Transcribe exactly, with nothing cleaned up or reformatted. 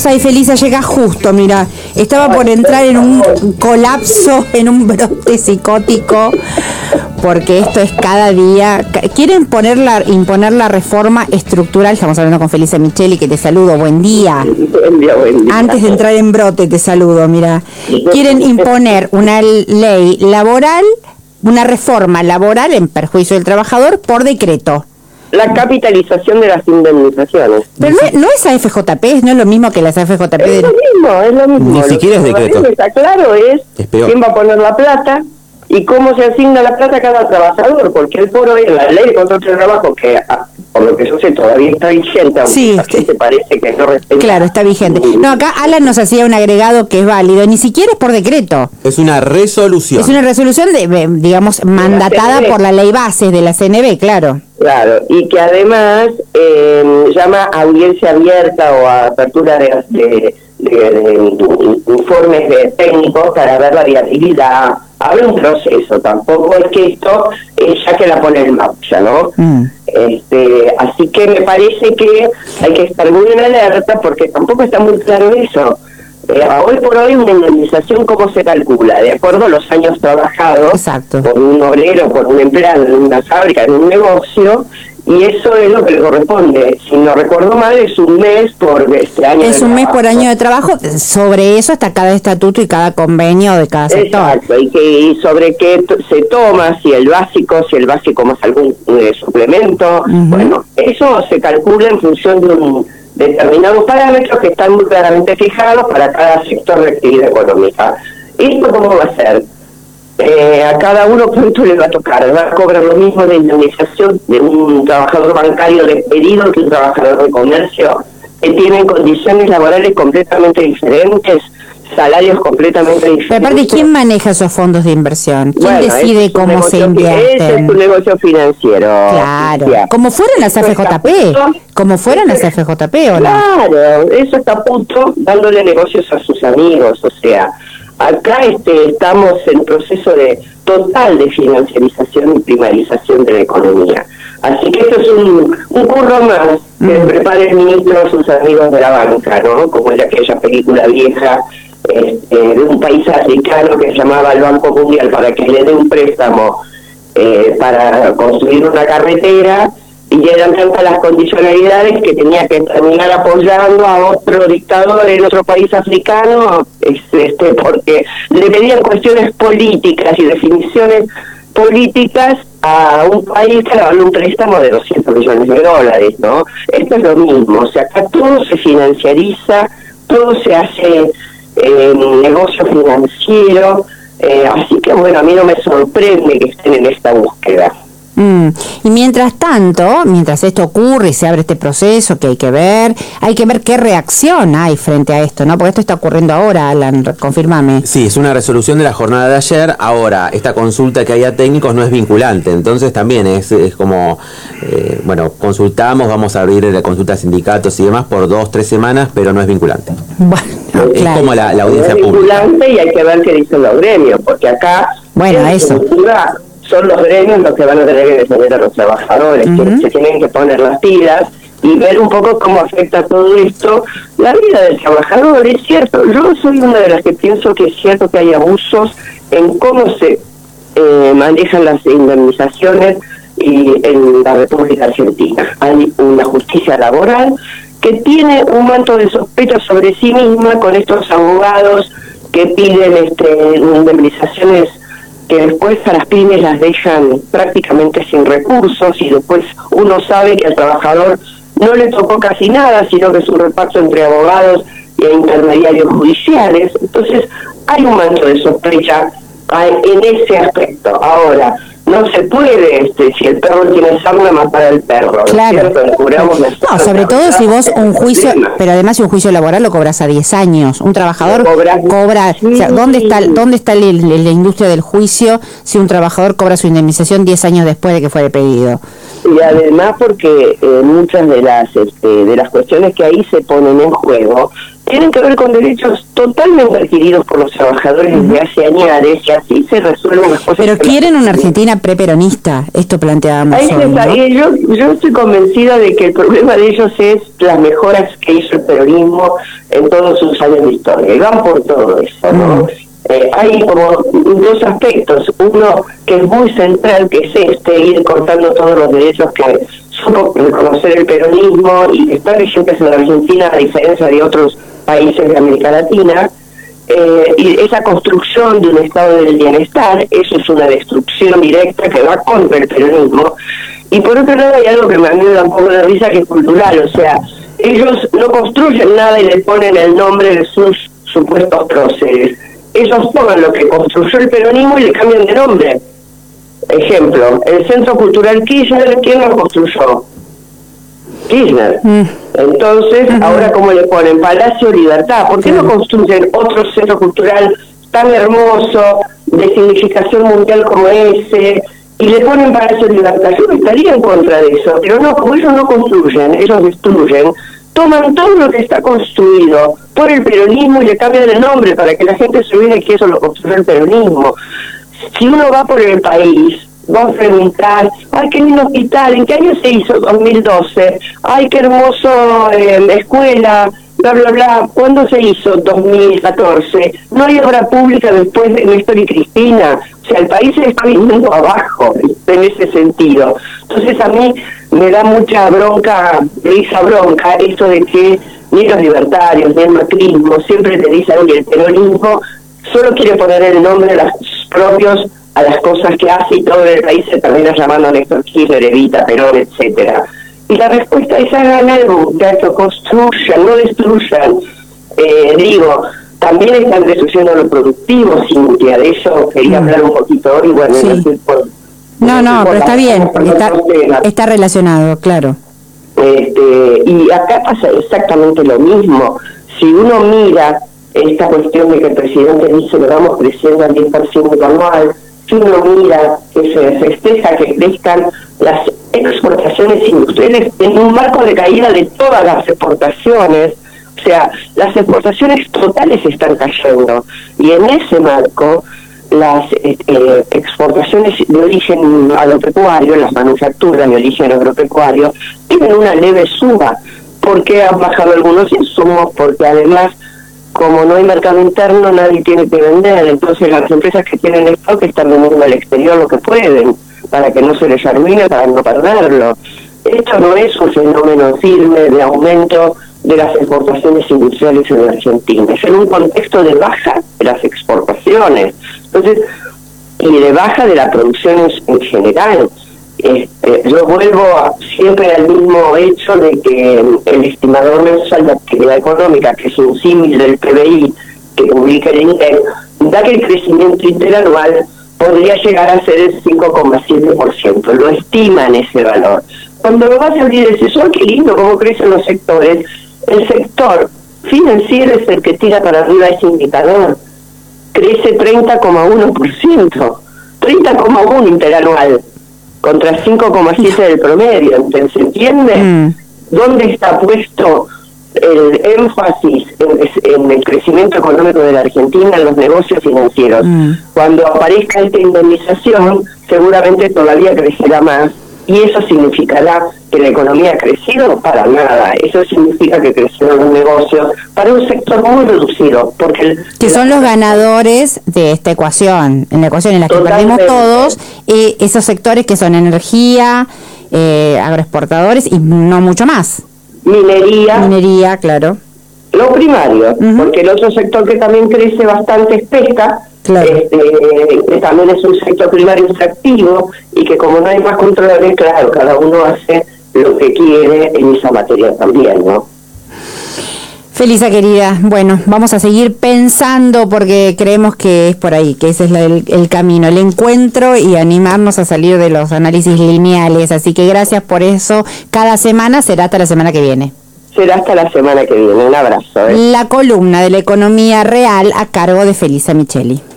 Y Felisa llega justo, mira, estaba por entrar en un colapso, en un brote psicótico, porque esto es cada día. Quieren poner la, imponer la reforma estructural. Estamos hablando con Felisa Micheli, que te saludo, buen día. Buen día, buen día. Antes de entrar en brote te saludo, mira. Quieren imponer una ley laboral, una reforma laboral en perjuicio del trabajador por decreto. La capitalización de las indemnizaciones. Pero no, no es A F J P, no es lo mismo que las A F J P. Es lo mismo, es lo mismo. Ni siquiera es decreto. Lo que está claro es, es peor. quién va a poner la plata y cómo se asigna la plata a cada trabajador, porque el por hoy en la ley de control del trabajo, que por lo que yo sé todavía está vigente, aunque sí, a ti te parece que no respeta. Claro, está vigente. No, acá Alan nos hacía un agregado que es válido, ni siquiera es por decreto. Es una resolución. Es una resolución, de, digamos, mandatada por la ley bases de la C N B, claro. Claro, y que además eh, llama a audiencia abierta o a apertura de, de, de, de informes de técnicos para ver la viabilidad. Habrá un proceso, tampoco es que esto eh, ya que la pone en marcha, ¿no? Mm. Este, así que me parece que hay que estar muy en alerta porque tampoco está muy claro eso. Eh, hoy por hoy una indemnización, ¿cómo se calcula? De acuerdo a los años trabajados. Exacto. Por un obrero, por un empleado en una fábrica, en un negocio, y eso es lo que le corresponde. Si no recuerdo mal, es un mes por este año es de un trabajo. mes por año de trabajo. Sobre eso está cada estatuto y cada convenio de cada sector. Exacto, y, que, y sobre qué se toma, si el básico, si el básico más algún eh, suplemento. Uh-huh. Bueno, eso se calcula en función de un determinados parámetros que están muy claramente fijados para cada sector de actividad económica. ¿Esto cómo va a ser? Eh, a cada uno cuánto le va a tocar, va a cobrar lo mismo de indemnización de un trabajador bancario despedido que un trabajador de comercio, que tienen condiciones laborales completamente diferentes, salarios completamente diferentes. Pero aparte, ¿quién maneja esos fondos de inversión? ¿Quién bueno, decide cómo se invierten? Ese es un negocio financiero. Claro, ya. Como fueron las A F J P, como fueron las A F J P, ¿o no? Claro, eso está a punto dándole negocios a sus amigos, o sea, acá este, estamos en proceso de total de financiarización y primarización de la economía. Así que esto es un, un curro más que mm. prepara el ministro a sus amigos de la banca, ¿no? Como en aquella película vieja este, de un país africano que llamaba al Banco Mundial para que le dé un préstamo eh, para construir una carretera, y eran tantas las condicionalidades que tenía que terminar apoyando a otro dictador en otro país africano, este, porque le pedían cuestiones políticas y definiciones políticas a un país que le vale un préstamo de doscientos millones de dólares, ¿no? Esto es lo mismo, o sea, acá todo se financiariza, todo se hace eh, negocio financiero, eh, así que bueno, a mí no me sorprende que estén en esta búsqueda. Mm. Y mientras tanto, mientras esto ocurre y se abre este proceso que hay que ver, hay que ver qué reacción hay frente a esto, ¿no? Porque esto está ocurriendo ahora, Alan, confírmame. Sí, es una resolución de la jornada de ayer. Ahora, esta consulta que hay a técnicos no es vinculante, entonces también es, es como, eh, bueno, consultamos, vamos a abrir la consulta a sindicatos y demás por dos, tres semanas, pero no es vinculante. Bueno, es claro. como la, la audiencia pública. No es vinculante pública. Y hay que ver qué dicen los gremios, porque acá... Bueno, eso... son los gremios los que van a tener que defender a los trabajadores, uh-huh. que se tienen que poner las pilas y ver un poco cómo afecta todo esto la vida del trabajador. Es cierto, yo soy una de las que pienso que es cierto que hay abusos en cómo se eh, manejan las indemnizaciones y en la República Argentina. Hay una justicia laboral que tiene un manto de sospecha sobre sí misma con estos abogados que piden este, indemnizaciones que después a las pymes las dejan prácticamente sin recursos, y después uno sabe que al trabajador no le tocó casi nada, sino que es un reparto entre abogados e intermediarios judiciales. Entonces hay un manto de sospecha en ese aspecto. Ahora, no se puede, este, si el perro tiene sarna, matar al perro. Claro. No, sobre todo si vos un juicio, pero además si un juicio laboral lo cobras a diez años. Un trabajador cobra, o sea, ¿dónde está dónde está el, el, la industria del juicio si un trabajador cobra su indemnización diez años después de que fue despedido? Y además porque eh, muchas de las este, de las cuestiones que ahí se ponen en juego tienen que ver con derechos totalmente adquiridos por los trabajadores uh-huh. desde hace años, y así se resuelven las cosas. Pero quieren una Argentina preperonista, esto planteábamos Ahí hoy, está, ¿no? y yo, yo estoy convencida de que el problema de ellos es las mejoras que hizo el peronismo en todos sus años de historia, y van por todo eso, ¿no? Uh-huh. Eh, hay como dos aspectos, uno que es muy central, que es este, ir cortando todos los derechos que supo reconocer el peronismo y que están vigentes en la Argentina a diferencia de otros países de América Latina, eh, y esa construcción de un estado del bienestar, eso es una destrucción directa que va contra el peronismo. Y por otro lado hay algo que me, a mí me da un poco de risa, que es cultural, o sea, ellos no construyen nada y le ponen el nombre de sus supuestos próceres. Ellos toman lo que construyó el peronismo y le cambian de nombre. Ejemplo, el Centro Cultural Kirchner, ¿quién lo construyó? Kirchner. Mm. Entonces, uh-huh. ahora ¿cómo le ponen? Palacio Libertad. ¿Por qué sí. no construyen otro centro cultural tan hermoso, de significación mundial como ese, y le ponen Palacio Libertad? Yo estaría en contra de eso, pero no, como ellos no construyen, ellos destruyen, toman todo lo que está construido por el peronismo y le cambian el nombre para que la gente se olvide que eso lo construyó el peronismo. Si uno va por el país, va a preguntar, ay, qué lindo hospital, ¿en qué año se hizo? dos mil doce. Ay, qué hermoso eh, escuela, bla, bla, bla. ¿Cuándo se hizo? dos mil catorce. No hay obra pública después de Néstor y Cristina. O sea, el país se está viniendo abajo en ese sentido. Entonces a mí me da mucha bronca, esa bronca, esto de que ni los libertarios, ni el macrismo, siempre te dicen, oye, el peronismo solo quiere poner el nombre de los propios a las cosas que hace y todo el país se termina llamando a Néstor Kirchner, Evita, Perón, etcétera. Y la respuesta es: hagan algo, muchachos, construyan, no destruyan. Eh, digo, también están destruyendo lo productivo, Cintia, de eso quería hablar un poquito hoy, bueno, sí. no sé por... No, no, pero está bien, porque está, está relacionado, claro. Este, y acá pasa exactamente lo mismo. Si uno mira esta cuestión de que el presidente dice que vamos creciendo al diez por ciento anual, si uno mira que se festeja que crezcan las exportaciones industriales en un marco de caída de todas las exportaciones, o sea, las exportaciones totales están cayendo, y en ese marco las eh, exportaciones de origen agropecuario, las manufacturas de origen agropecuario, tienen una leve suba, porque han bajado algunos insumos, porque además, como no hay mercado interno, nadie tiene que vender, entonces las empresas que tienen stock están vendiendo al exterior lo que pueden, para que no se les arruine, para no perderlo. Esto no es un fenómeno firme de aumento de las exportaciones industriales en la Argentina, es en un contexto de baja de las exportaciones, entonces, y de baja de la producción en general. Este, yo vuelvo a, siempre al mismo hecho de que el estimador mensual de actividad económica, que es un símil del P B I que publica el INDEC, da que el crecimiento interanual podría llegar a ser el cinco coma siete por ciento, lo estiman ese valor. Cuando lo vas a abrir el sesor, qué lindo cómo crecen los sectores, el sector financiero es el que tira para arriba ese indicador, crece treinta coma uno por ciento, treinta coma uno interanual, contra cinco coma siete del promedio, ¿se entiende? Mm. ¿Dónde está puesto el énfasis en, en el crecimiento económico de la Argentina, en los negocios financieros? Mm. Cuando aparezca esta indemnización, seguramente todavía crecerá más, y eso significará que la economía ha crecido para nada. Eso significa que crecieron los negocios para un sector muy reducido, porque el, que son los ganadores de esta ecuación, en la ecuación en la que perdimos todos, eh, esos sectores que son energía, eh, agroexportadores y no mucho más. Minería. Minería, claro. Lo primario, uh-huh. porque el otro sector que también crece bastante es pesca, claro. este, que también es un sector primario extractivo, y que como no hay más controles, claro, cada uno hace lo que quiere en esa materia también, ¿no? Felisa querida, bueno, vamos a seguir pensando porque creemos que es por ahí, que ese es la, el, el camino, el encuentro y animarnos a salir de los análisis lineales, así que gracias por eso. Cada semana será hasta la semana que viene. Será hasta la semana que viene, un abrazo. ¿eh? La columna de la economía real a cargo de Felisa Micheli.